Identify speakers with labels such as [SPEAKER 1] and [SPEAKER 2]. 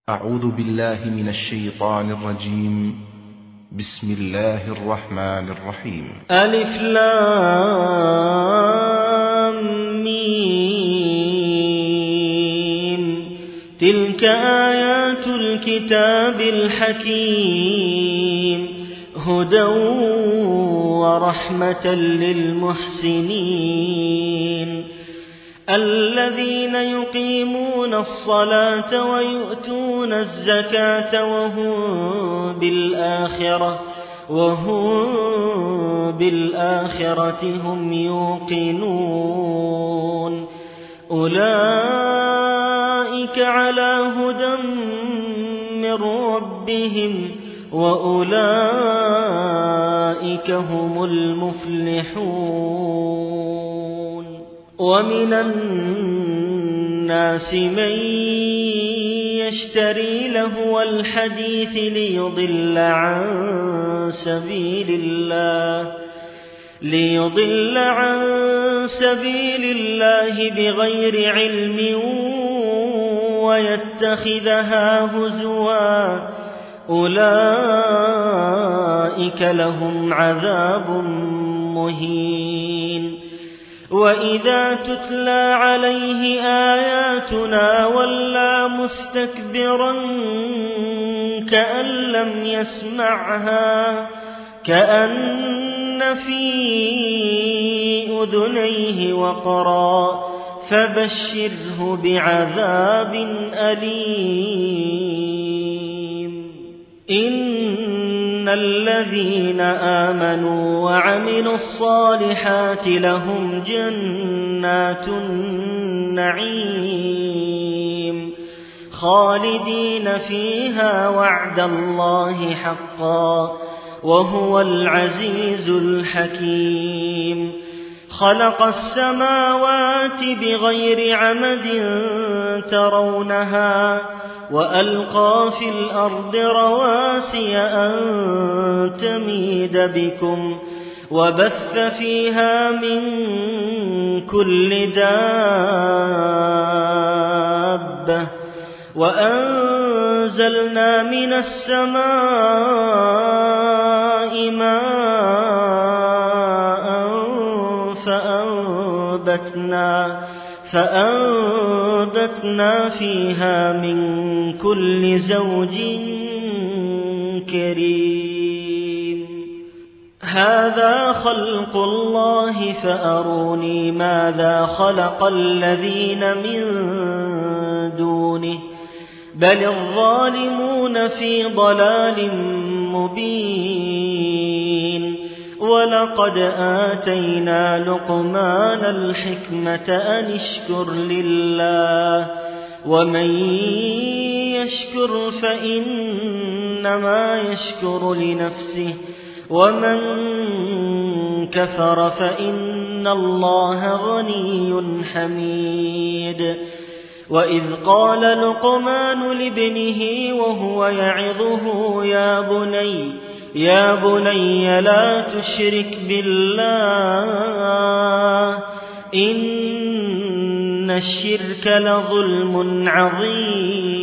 [SPEAKER 1] أعوذ بالله من الشيطان الرجيم. بسم الله الرحمن الرحيم.
[SPEAKER 2] ألف لام ميم. تلك آيات الكتاب الحكيم، هدى ورحمة للمحسنين الذين يقيمون الصلاة ويؤتون الزكاة وهم بالآخرة هم يوقنون. أولئك على هدى من ربهم وأولئك هم المفلحون. ومن الناس من يشتري لهو الحديث ليضل عن سبيل الله بغير علم ويتخذها هزوا، أولئك لهم عذاب مهين. وإذا تتلى عليه آياتنا ولى مستكبرا كأن لم يسمعها، كأن في أذنيه وقرا، فبشره بعذاب أليم. إن الذين آمنوا وعملوا الصالحات لهم جنات النعيم خالدين فيها وعد الله حقا، وهو العزيز الحكيم. خلق السماوات بغير عمد ترونها، وألقى في الأرض رواسي أن تميد بكم، وبث فيها من كل دابة، وأنزلنا من السماء ماء فأنبتنا فيها من كل زوج كريم. هذا خلق الله فأروني ماذا خلق الذين من دونه، بل الظالمون في ضلال مبين. ولقد آتينا لقمان الحكمة أن اشكر لله، ومن يشكر فإنما يشكر لنفسه، ومن كفر فإن الله غني حميد. وإذ قال لقمان لابنه وهو يعظه يا بني لا تشرك بالله إن الشرك لظلم عظيم.